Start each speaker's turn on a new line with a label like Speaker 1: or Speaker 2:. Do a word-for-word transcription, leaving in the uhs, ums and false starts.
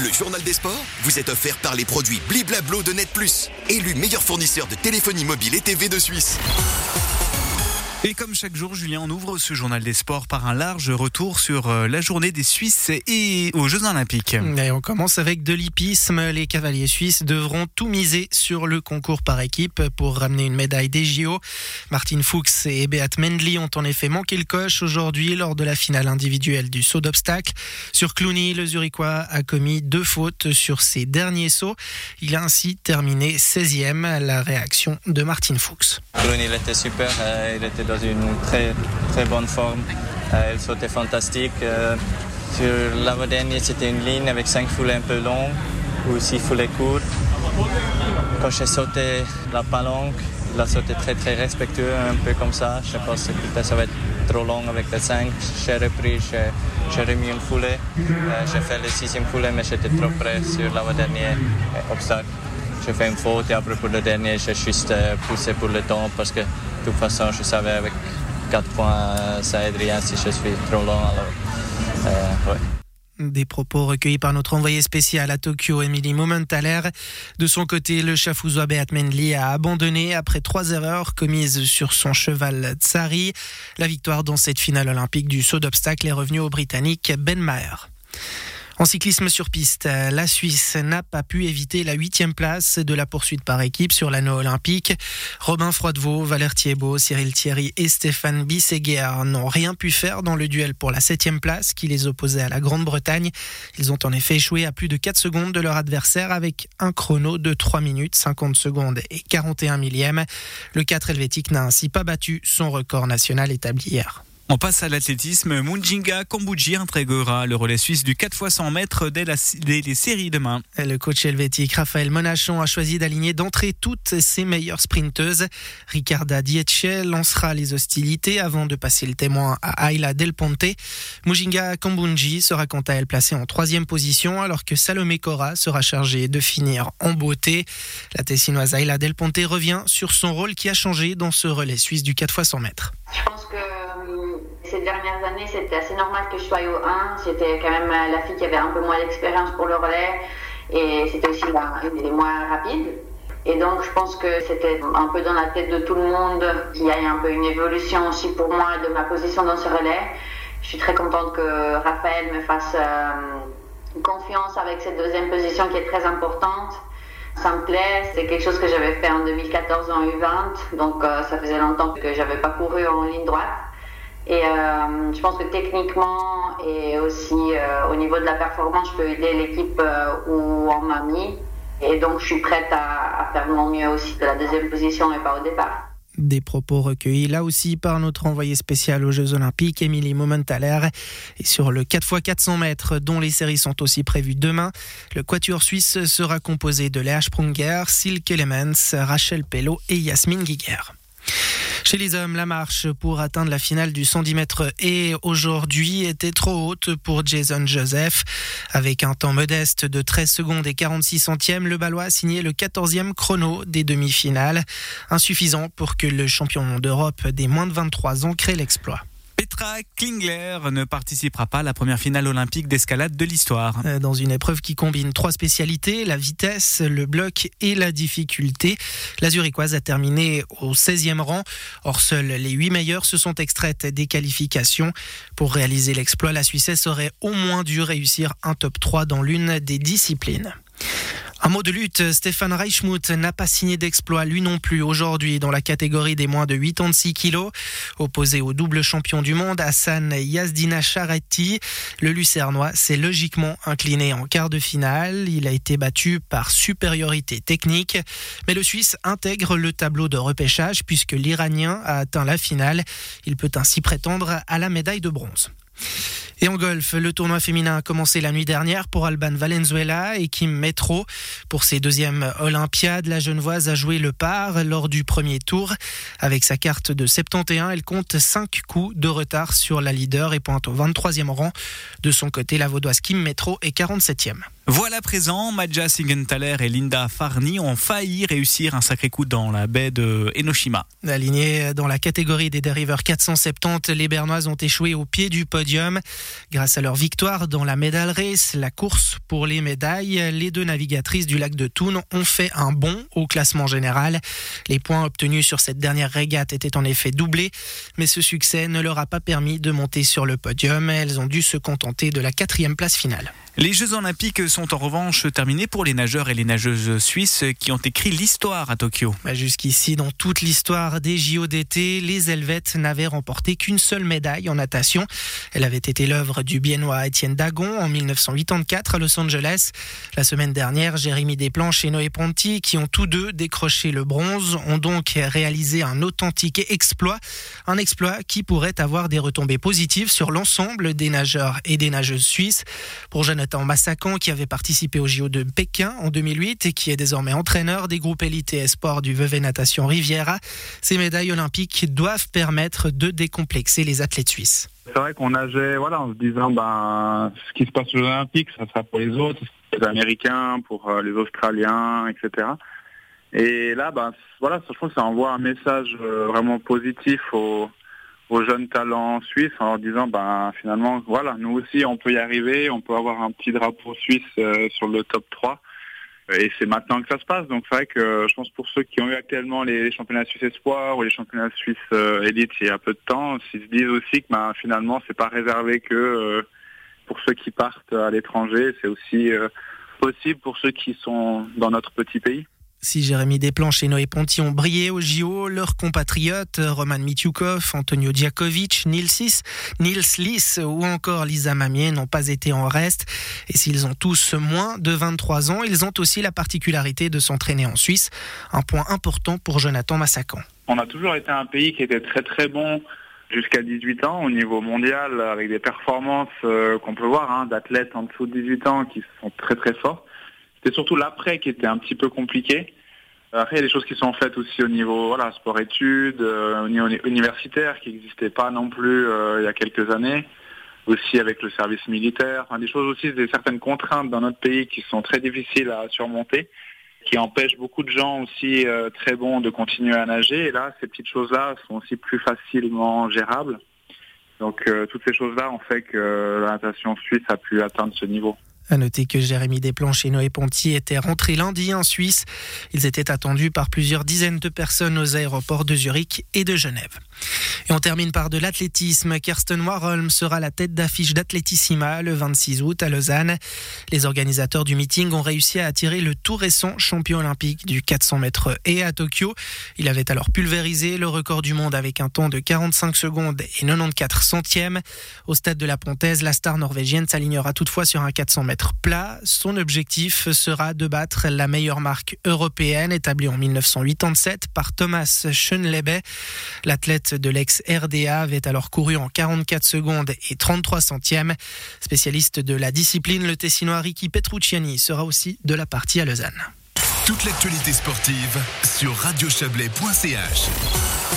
Speaker 1: Le journal des sports vous est offert par les produits Bliblablo de Net Plus, élu meilleur fournisseur de téléphonie mobile et T V de Suisse.
Speaker 2: Et comme chaque jour, Julien, on ouvre ce journal des sports par un large retour sur la journée des Suisses et aux Jeux Olympiques.
Speaker 3: Et on commence avec de l'hippisme. Les cavaliers suisses devront tout miser sur le concours par équipe pour ramener une médaille des J O. Martin Fuchs et Beat Mendley ont en effet manqué le coche aujourd'hui lors de la finale individuelle du saut d'obstacle. Sur Cluny, le Zurichois a commis deux fautes sur ses derniers sauts. Il a ainsi terminé seizième. La réaction de Martin Fuchs.
Speaker 4: Cluny, il était super, euh, il était dans une très, très bonne forme. Euh, il sautait fantastique. Euh, sur l'avant-dernier, c'était une ligne avec cinq foulées un peu longues ou six foulées courtes. Quand j'ai sauté la palanque, il a sauté très très respectueux, un peu comme ça. Je pense que peut-être ça va être trop long avec les cinq. J'ai repris, j'ai, j'ai remis une foulée. Euh, j'ai fait le sixième foulée, mais j'étais trop près sur l'avant-dernier obstacle. J'ai fait une faute et après pour le dernier, j'ai juste poussé pour le temps parce que de toute façon, je savais avec quatre points, ça aide rien si je suis trop long. Alors, euh, ouais.
Speaker 3: Des propos recueillis par notre envoyé spécial à Tokyo, Émilie Momentaler. De son côté, le Schaffhausois Beat Mendley a abandonné après trois erreurs commises sur son cheval Tsari. La victoire dans cette finale olympique du saut d'obstacle est revenue au Britannique Ben Maher. En cyclisme sur piste, la Suisse n'a pas pu éviter la huitième place de la poursuite par équipe sur l'anneau olympique. Robin Froidevaux, Valère Thiebaud, Cyril Thierry et Stéphane Bisseguer n'ont rien pu faire dans le duel pour la septième place qui les opposait à la Grande-Bretagne. Ils ont en effet échoué à plus de quatre secondes de leur adversaire avec un chrono de trois minutes, cinquante secondes et quarante et un millièmes. Le quatre helvétique n'a ainsi pas battu son record national établi hier.
Speaker 2: On passe à l'athlétisme. Mujinga Kambundji intégrera le relais suisse du quatre fois cent mètres dès, la, dès les séries demain.
Speaker 3: Le coach helvétique Raphaël Monachon a choisi d'aligner d'entrée toutes ses meilleures sprinteuses. Ricarda Dietche lancera les hostilités avant de passer le témoin à Ayla Del Ponte. Mujinga Kambundji sera quant à elle placée en troisième position alors que Salomé Cora sera chargée de finir en beauté. La Tessinoise Ayla Del Ponte revient sur son rôle qui a changé dans ce relais suisse du quatre fois cent mètres.
Speaker 5: Je pense que ces dernières années, c'était assez normal que je sois au un. J'étais quand même la fille qui avait un peu moins d'expérience pour le relais et c'était aussi la, une des moins rapides. Et donc, je pense que c'était un peu dans la tête de tout le monde qu'il y ait un peu une évolution aussi pour moi de ma position dans ce relais. Je suis très contente que Raphaël me fasse euh, confiance avec cette deuxième position qui est très importante. Ça me plaît, c'est quelque chose que j'avais fait en deux mille quatorze en U vingt, donc euh, ça faisait longtemps que j'avais pas couru en ligne droite. Et euh, je pense que techniquement et aussi euh, au niveau de la performance, je peux aider l'équipe euh, où on m'a mis. Et donc je suis prête à, à faire mon mieux aussi de la deuxième position et pas au départ.
Speaker 3: Des propos recueillis là aussi par notre envoyé spécial aux Jeux Olympiques, Émilie Momentaler. Et sur le quatre fois quatre cents mètres, dont les séries sont aussi prévues demain, le quatuor suisse sera composé de Léa Sprunger, Silke Elements, Rachel Pello et Yasmine Giger. Chez les hommes, la marche pour atteindre la finale du cent dix mètres et aujourd'hui était trop haute pour Jason Joseph. Avec un temps modeste de treize secondes et quarante-six centièmes, le Balois a signé le quatorzième chrono des demi-finales. Insuffisant pour que le champion d'Europe des moins de vingt-trois ans crée l'exploit.
Speaker 2: Petra Klingler ne participera pas à la première finale olympique d'escalade de l'histoire.
Speaker 3: Dans une épreuve qui combine trois spécialités, la vitesse, le bloc et la difficulté, la Zurichoise a terminé au seizième rang. Or, seules les huit meilleures se sont extraites des qualifications. Pour réaliser l'exploit, la Suissesse aurait au moins dû réussir un top trois dans l'une des disciplines. Un mot de lutte, Stéphane Reichmuth n'a pas signé d'exploit lui non plus aujourd'hui dans la catégorie des moins de quatre-vingt-six kilos. Opposé au double champion du monde, Hassan Yazdina Charati, le Lucernois s'est logiquement incliné en quart de finale. Il a été battu par supériorité technique. Mais le Suisse intègre le tableau de repêchage puisque l'Iranien a atteint la finale. Il peut ainsi prétendre à la médaille de bronze. Et en golf, le tournoi féminin a commencé la nuit dernière pour Alban Valenzuela et Kim Metro. Pour ses deuxièmes Olympiades, la Genevoise a joué le par lors du premier tour. Avec sa carte de soixante et onze, elle compte cinq coups de retard sur la leader et pointe au vingt-troisième rang. De son côté, la vaudoise Kim Metro est quarante-septième.
Speaker 2: Voilà à présent, Maja Sigenthaler et Linda Farni ont failli réussir un sacré coup dans la baie de Enoshima.
Speaker 3: Alignés dans la catégorie des dériveurs quatre cent soixante-dix, les Bernoises ont échoué au pied du podium. Grâce à leur victoire dans la Medal Race, la course pour les médailles, les deux navigatrices du lac de Thun ont fait un bond au classement général. Les points obtenus sur cette dernière régate étaient en effet doublés, mais ce succès ne leur a pas permis de monter sur le podium. Elles ont dû se contenter de la quatrième place finale.
Speaker 2: Les Jeux Olympiques sont en revanche terminés pour les nageurs et les nageuses suisses qui ont écrit l'histoire à Tokyo.
Speaker 3: Jusqu'ici, dans toute l'histoire des J O d'été, les Helvètes n'avaient remporté qu'une seule médaille en natation. Elle avait été l'œuvre du Biennois Étienne Dagon en dix-neuf cent quatre-vingt-quatorze à Los Angeles. La semaine dernière, Jérémy Desplanches et Noé Ponty, qui ont tous deux décroché le bronze, ont donc réalisé un authentique exploit. Un exploit qui pourrait avoir des retombées positives sur l'ensemble des nageurs et des nageuses suisses. Pour Jonathan Massacan, qui avait participé aux J O de Pékin en deux mille huit et qui est désormais entraîneur des groupes élite et sport du Vevey Natation Riviera, ces médailles olympiques doivent permettre de décomplexer les athlètes suisses.
Speaker 6: C'est vrai qu'on nageait voilà, en se disant ben, ce qui se passe aux Jeux Olympiques, ça sera pour les autres, les Américains, pour les Australiens, et cetera. Et là, ben, voilà, je trouve que ça envoie un message vraiment positif aux aux jeunes talents suisses en leur disant ben finalement voilà, nous aussi on peut y arriver, on peut avoir un petit drapeau suisse euh, sur le top trois et c'est maintenant que ça se passe. Donc c'est vrai que je pense pour ceux qui ont eu actuellement les championnats suisses espoirs ou les championnats suisses euh, élite il y a peu de temps, ils se disent aussi que ben, finalement c'est pas réservé que euh, pour ceux qui partent à l'étranger, c'est aussi euh, possible pour ceux qui sont dans notre petit pays.
Speaker 3: Si Jérémy Desplanches et Noé Ponty ont brillé au J O, leurs compatriotes Roman Mitiukov, Antonio Djakovic, Nils Liss, Nils Liss ou encore Lisa Mamier n'ont pas été en reste. Et s'ils ont tous moins de vingt-trois ans, ils ont aussi la particularité de s'entraîner en Suisse. Un point important pour Jonathan Massacan.
Speaker 6: On a toujours été un pays qui était très très bon jusqu'à dix-huit ans au niveau mondial, avec des performances euh, qu'on peut voir hein, d'athlètes en dessous de dix-huit ans qui sont très très forts. C'était surtout l'après qui était un petit peu compliqué. Après, il y a des choses qui sont faites aussi au niveau voilà, sport-études, euh, au niveau universitaire, qui n'existaient pas non plus euh, il y a quelques années. Aussi avec le service militaire. Enfin, des choses aussi, des certaines contraintes dans notre pays qui sont très difficiles à surmonter, qui empêchent beaucoup de gens aussi euh, très bons de continuer à nager. Et là, ces petites choses-là sont aussi plus facilement gérables. Donc, euh, toutes ces choses-là ont fait que la natation suisse a pu atteindre ce niveau.
Speaker 3: À noter que Jérémy Desplanches et Noé Ponty étaient rentrés lundi en Suisse. Ils étaient attendus par plusieurs dizaines de personnes aux aéroports de Zurich et de Genève. Et on termine par de l'athlétisme. Kirsten Warholm sera la tête d'affiche d'Athletissima le vingt-six août à Lausanne. Les organisateurs du meeting ont réussi à attirer le tout récent champion olympique du quatre cents mètres et à Tokyo. Il avait alors pulvérisé le record du monde avec un temps de quarante-cinq secondes et quatre-vingt-quatorze centièmes. Au stade de la Pontaise, la star norvégienne s'alignera toutefois sur un quatre cents mètres plat. Son objectif sera de battre la meilleure marque européenne établie en dix-neuf cent quatre-vingt-sept par Thomas Schönlebe. L'athlète de l'ex-R D A avait alors couru en quarante-quatre secondes et trente-trois centièmes. Spécialiste de la discipline, le Tessinois Ricky Petrucciani sera aussi de la partie à Lausanne.
Speaker 1: Toute l'actualité sportive sur radio chablais point c h.